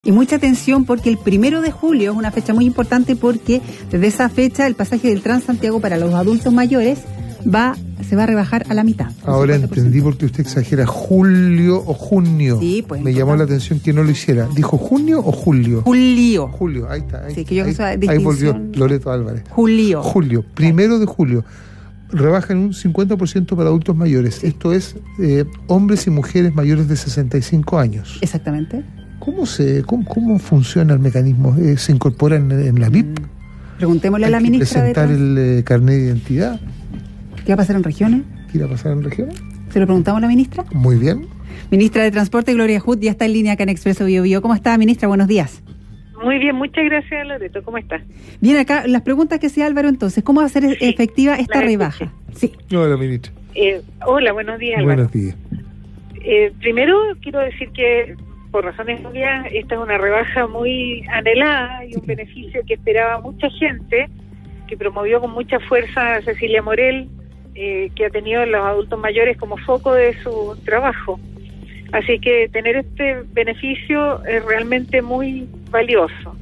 Y mucha atención porque el 1 de julio es una fecha muy importante porque desde esa fecha el pasaje del Transantiago para los adultos mayores se va a rebajar a la mitad. Ahora entendí por qué usted exagera, julio o junio. Sí, pues. Me llamó la atención que no lo hiciera. ¿Dijo junio o julio? Julio. Julio, ahí está. Sí, que yo ahí volvió Loreto Álvarez. Julio. 1 de julio. Rebajan un 50% para adultos mayores. Sí. Esto es hombres y mujeres mayores de 65 años. Exactamente. ¿Cómo funciona el mecanismo? ¿Se incorpora en la VIP? Preguntémosle a la ministra de presentar el carnet de identidad. ¿Qué va a pasar en regiones? ¿Qué va a pasar en regiones? ¿Se lo preguntamos a la ministra? Muy bien. Ministra de Transporte, Gloria Hood, ya está en línea acá en Expreso Bio Bio. ¿Cómo está, ministra? Buenos días. Muy bien, muchas gracias, Loreto. ¿Cómo estás? Bien, acá las preguntas que hacía Álvaro entonces. ¿Cómo va a ser efectiva esta rebaja? Sí. Hola, ministra. Hola, buenos días, Álvaro. Buenos días. Primero, quiero decir que por razones obvias, esta es una rebaja muy anhelada y un beneficio que esperaba mucha gente, que promovió con mucha fuerza Cecilia Morel, que ha tenido a los adultos mayores como foco de su trabajo. Así que tener este beneficio es realmente muy valioso.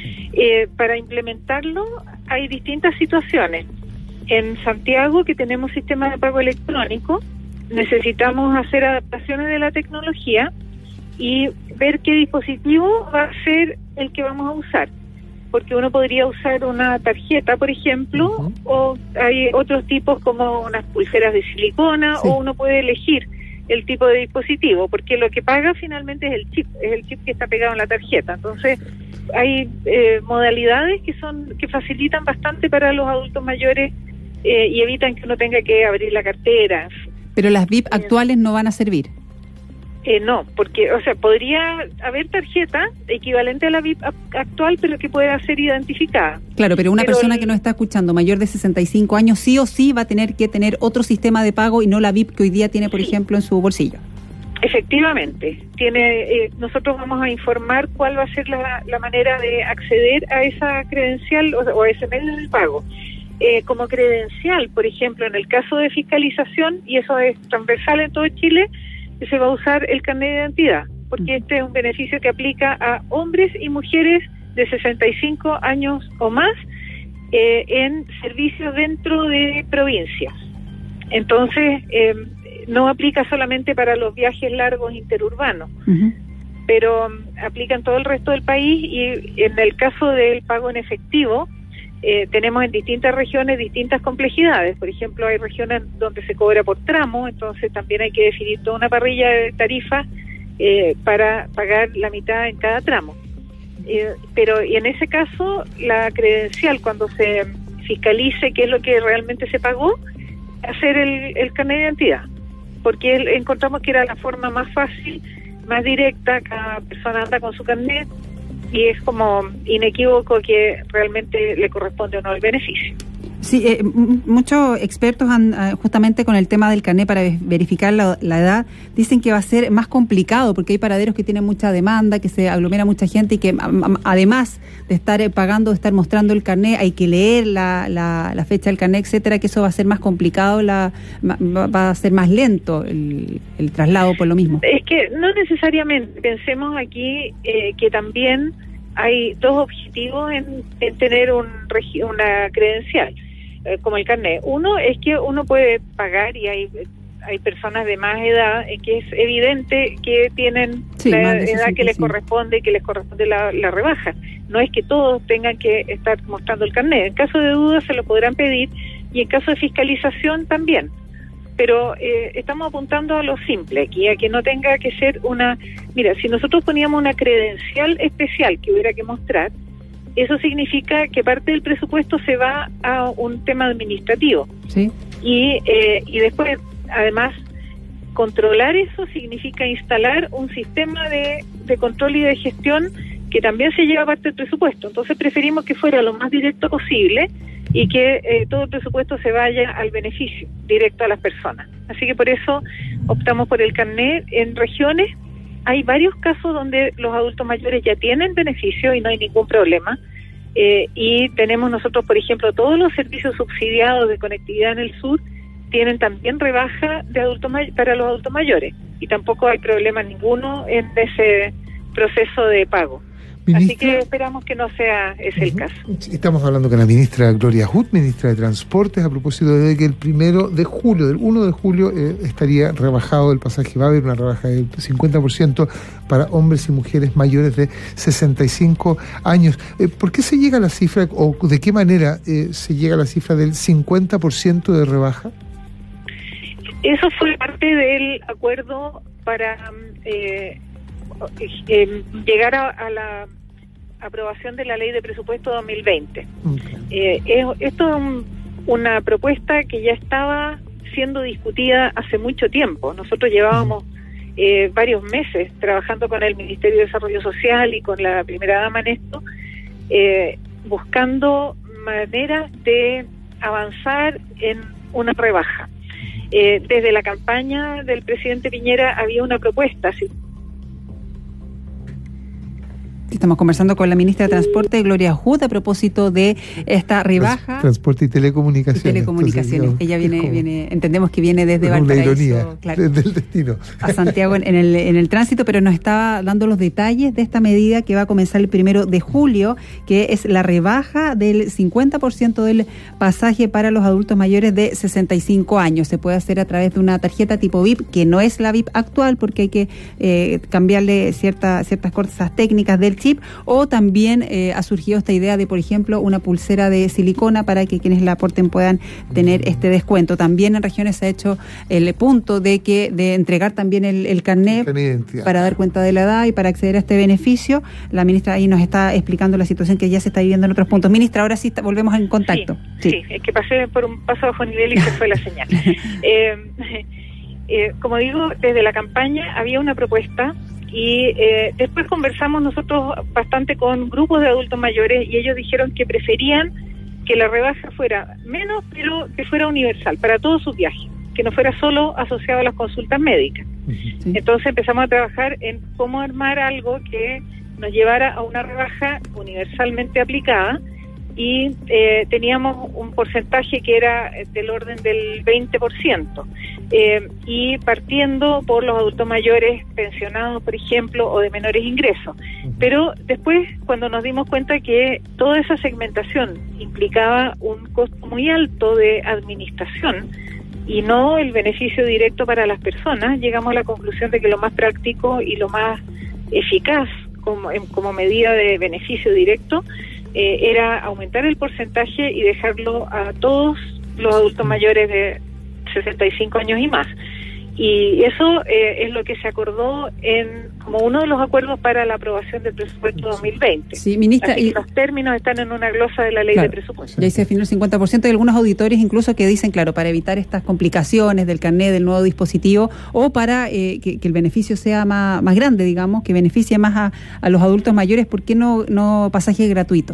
Para implementarlo hay distintas situaciones. En Santiago, que tenemos sistema de pago electrónico, necesitamos hacer adaptaciones de la tecnología y ver qué dispositivo va a ser el que vamos a usar, porque uno podría usar una tarjeta, por ejemplo, o hay otros tipos como unas pulseras de silicona, o uno puede elegir el tipo de dispositivo, porque lo que paga finalmente es el chip que está pegado en la tarjeta. Entonces hay modalidades que facilitan bastante para los adultos mayores y evitan que uno tenga que abrir la cartera. Pero las VIP actuales no van a servir. No, porque, podría haber tarjeta equivalente a la VIP actual, pero que pueda ser identificada. Claro, pero una persona que no está escuchando, mayor de 65 años, sí o sí va a tener que tener otro sistema de pago y no la VIP que hoy día tiene, por ejemplo, en su bolsillo. Efectivamente. Nosotros vamos a informar cuál va a ser la manera de acceder a esa credencial o a ese medio de pago. Como credencial, por ejemplo, en el caso de fiscalización, y eso es transversal en todo Chile, se va a usar el carnet de identidad, porque este es un beneficio que aplica a hombres y mujeres de 65 años o más en servicios dentro de provincias. Entonces, no aplica solamente para los viajes largos interurbanos, pero aplica en todo el resto del país, y en el caso del pago en efectivo, tenemos en distintas regiones distintas complejidades. Por ejemplo, hay regiones donde se cobra por tramo, entonces también hay que definir toda una parrilla de tarifas para pagar la mitad en cada tramo. Pero y en ese caso, la credencial, cuando se fiscalice qué es lo que realmente se pagó, hacer el carnet de identidad, porque encontramos que era la forma más fácil, más directa. Cada persona anda con su carnet y es como inequívoco que realmente le corresponde o no el beneficio. Sí, muchos expertos justamente con el tema del carnet para verificar la edad, dicen que va a ser más complicado porque hay paraderos que tienen mucha demanda, que se aglomera mucha gente y que además de estar pagando, de estar mostrando el carnet, hay que leer la fecha del carnet, etcétera, que eso va a ser más complicado, va a ser más lento el traslado por lo mismo. Es que no necesariamente. Pensemos aquí que también hay dos objetivos en tener una credencial, como el carnet. Uno es que uno puede pagar, y hay personas de más edad que es evidente que tienen la edad que les corresponde la rebaja. No es que todos tengan que estar mostrando el carnet. En caso de duda se lo podrán pedir, y en caso de fiscalización también. Pero estamos apuntando a lo simple aquí, a que no tenga que ser una... Mira, si nosotros poníamos una credencial especial que hubiera que mostrar, eso significa que parte del presupuesto se va a un tema administrativo. Sí. Y después, además, controlar eso significa instalar un sistema de control y de gestión que también se lleva parte del presupuesto. Entonces preferimos que fuera lo más directo posible y que todo el presupuesto se vaya al beneficio directo a las personas. Así que por eso optamos por el carnet. En regiones hay varios casos donde los adultos mayores ya tienen beneficio y no hay ningún problema. Y tenemos nosotros, por ejemplo, todos los servicios subsidiados de conectividad en el sur tienen también rebaja para los adultos mayores, y tampoco hay problema ninguno en ese proceso de pago. Así que esperamos que no sea ese el caso. Estamos hablando con la ministra Gloria Hood, ministra de Transportes, a propósito de que el 1 de julio estaría rebajado el pasaje. Va a haber una rebaja del 50% para hombres y mujeres mayores de 65 años. ¿Por qué se llega a la cifra, o de qué manera se llega a la cifra del 50% de rebaja? Eso fue parte del acuerdo para llegar a la aprobación de la Ley de Presupuesto 2020. Esto es una propuesta que ya estaba siendo discutida hace mucho tiempo. Nosotros llevábamos varios meses trabajando con el Ministerio de Desarrollo Social y con la primera dama en esto, buscando maneras de avanzar en una rebaja. Desde la campaña del presidente Piñera había una propuesta. Estamos conversando con la ministra de Transporte, Gloria Hood, a propósito de esta rebaja. Transporte y telecomunicaciones. Entonces, ella viene, entendemos que viene desde Valparaíso, una ironía, claro, del destino, a Santiago en el tránsito, pero nos estaba dando los detalles de esta medida que va a comenzar el 1 de julio, que es la rebaja del 50% del pasaje para los adultos mayores de 65 años. Se puede hacer a través de una tarjeta tipo VIP, que no es la VIP actual, porque hay que cambiarle ciertas cosas técnicas del chip, o también ha surgido esta idea de, por ejemplo, una pulsera de silicona para que quienes la aporten puedan tener este descuento. También en regiones se ha hecho el punto de entregar también el carnet para dar cuenta de la edad y para acceder a este beneficio. La ministra ahí nos está explicando la situación que ya se está viviendo en otros puntos. Ministra, ahora sí volvemos en contacto. Sí, es que pasé por un paso bajo nivel y se fue la señal. Como digo, desde la campaña había una propuesta. Y después conversamos nosotros bastante con grupos de adultos mayores y ellos dijeron que preferían que la rebaja fuera menos, pero que fuera universal para todos sus viajes, que no fuera solo asociado a las consultas médicas. Sí. Entonces empezamos a trabajar en cómo armar algo que nos llevara a una rebaja universalmente aplicada, y teníamos un porcentaje que era del orden del 20%, y partiendo por los adultos mayores pensionados, por ejemplo, o de menores ingresos. Pero después, cuando nos dimos cuenta que toda esa segmentación implicaba un costo muy alto de administración y no el beneficio directo para las personas, llegamos a la conclusión de que lo más práctico y lo más eficaz como medida de beneficio directo era aumentar el porcentaje y dejarlo a todos los adultos mayores de 65 años y más. Y eso es lo que se acordó como uno de los acuerdos para la aprobación del presupuesto 2020. Sí, ministra. Así que los términos están en una glosa de la ley de presupuesto. Ya se definió el 50%. Hay algunos auditores incluso que dicen, claro, para evitar estas complicaciones del carnet, del nuevo dispositivo, o para que el beneficio sea más grande, digamos, que beneficie más a los adultos mayores, ¿por qué no pasaje gratuito?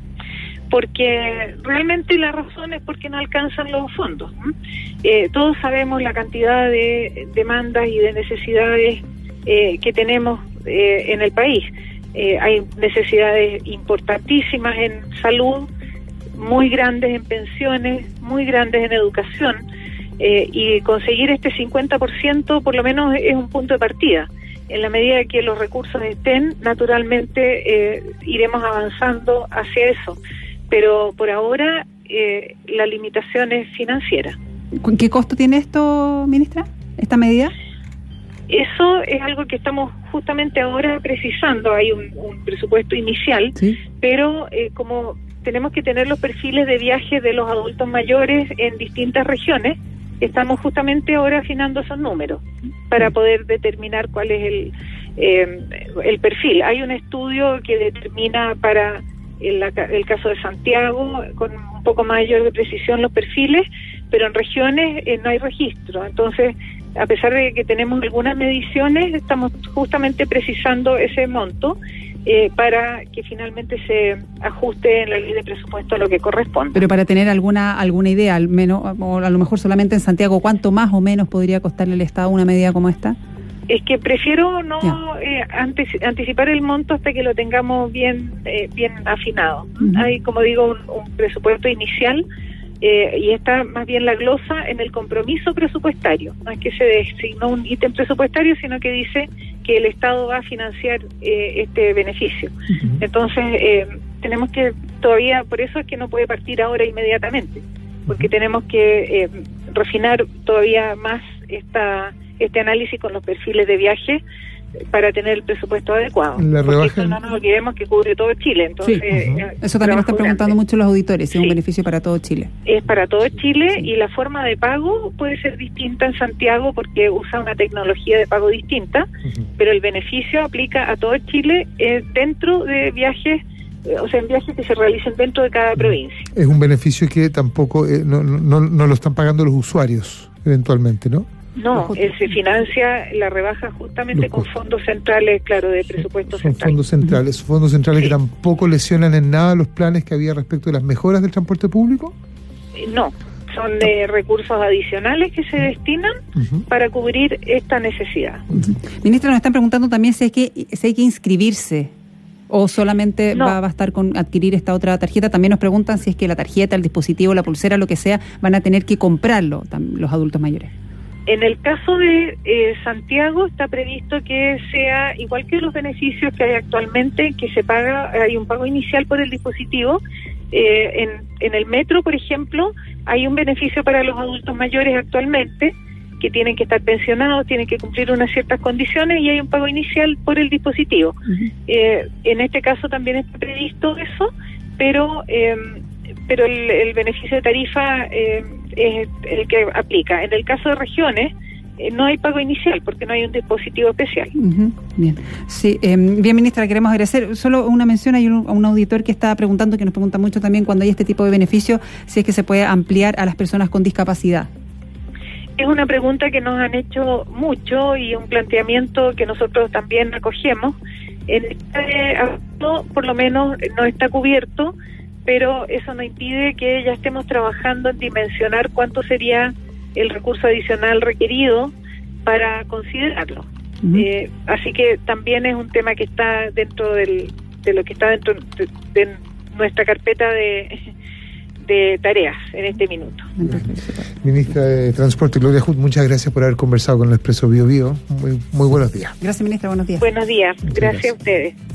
Porque realmente la razón es porque no alcanzan los fondos. Todos sabemos la cantidad de demandas y de necesidades que tenemos en el país. Hay necesidades importantísimas en salud, muy grandes en pensiones, muy grandes en educación, y conseguir este 50% por lo menos es un punto de partida. En la medida que los recursos estén, naturalmente iremos avanzando hacia eso. Pero por ahora la limitación es financiera. ¿Qué costo tiene esto, ministra, esta medida? Eso es algo que estamos justamente ahora precisando. Hay un presupuesto inicial, ¿sí? Pero como tenemos que tener los perfiles de viaje de los adultos mayores en distintas regiones, estamos justamente ahora afinando esos números para poder determinar cuál es el perfil. Hay un estudio que determina para el caso de Santiago con un poco mayor de precisión los perfiles, pero en regiones no hay registro. Entonces, a pesar de que tenemos algunas mediciones, estamos justamente precisando ese monto para que finalmente se ajuste en la ley de presupuesto a lo que corresponde. Pero para tener alguna idea, al menos, o a lo mejor solamente en Santiago, ¿cuánto más o menos podría costarle al Estado una medida como esta? Es que prefiero no anticipar el monto hasta que lo tengamos bien afinado. Hay, como digo, un presupuesto inicial y está más bien la glosa en el compromiso presupuestario. No es que se designó un ítem presupuestario, sino que dice que que el Estado va a financiar este beneficio. Entonces, tenemos que todavía, por eso es que no puede partir ahora inmediatamente, porque tenemos que refinar todavía más este análisis con los perfiles de viaje para tener el presupuesto adecuado. Porque esto no nos olvidemos que cubre todo Chile. Entonces, eso también lo están preguntando mucho los auditores, si es un beneficio para todo Chile. Es para todo Chile y la forma de pago puede ser distinta en Santiago porque usa una tecnología de pago distinta, pero el beneficio aplica a todo Chile dentro de viajes, o sea, en viajes que se realicen dentro de cada provincia. Es un beneficio que tampoco no lo están pagando los usuarios eventualmente, ¿no? No, se financia la rebaja justamente con fondos centrales, claro, de presupuesto central. Fondos centrales que tampoco lesionan en nada los planes que había respecto de las mejoras del transporte público. No, son recursos adicionales que se destinan para cubrir esta necesidad. Ministra, nos están preguntando también si hay que inscribirse o solamente va a bastar con adquirir esta otra tarjeta. También nos preguntan si es que la tarjeta, el dispositivo, la pulsera, lo que sea, van a tener que comprarlo los adultos mayores. En el caso de Santiago está previsto que sea igual que los beneficios que hay actualmente, que se paga, hay un pago inicial por el dispositivo. En el metro, por ejemplo, hay un beneficio para los adultos mayores actualmente, que tienen que estar pensionados, tienen que cumplir unas ciertas condiciones y hay un pago inicial por el dispositivo. En este caso también está previsto eso, pero el beneficio de tarifa es el que aplica. En el caso de regiones no hay pago inicial porque no hay un dispositivo especial. Bien, sí, bien, ministra, queremos agradecer. Solo una mención, hay un auditor que está preguntando, que nos pregunta mucho también cuando hay este tipo de beneficio, si es que se puede ampliar a las personas con discapacidad. Es una pregunta que nos han hecho mucho y un planteamiento que nosotros también acogemos. En este aspecto, por lo menos, no está cubierto, pero eso no impide que ya estemos trabajando en dimensionar cuánto sería el recurso adicional requerido para considerarlo. Así que también es un tema que está dentro de lo que está dentro de nuestra carpeta de tareas en este minuto. Ministra de Transporte, Gloria Hood, muchas gracias por haber conversado con el Expreso Bio Bio. Muy buenos días. Gracias, ministra, buenos días. Buenos días, gracias a ustedes.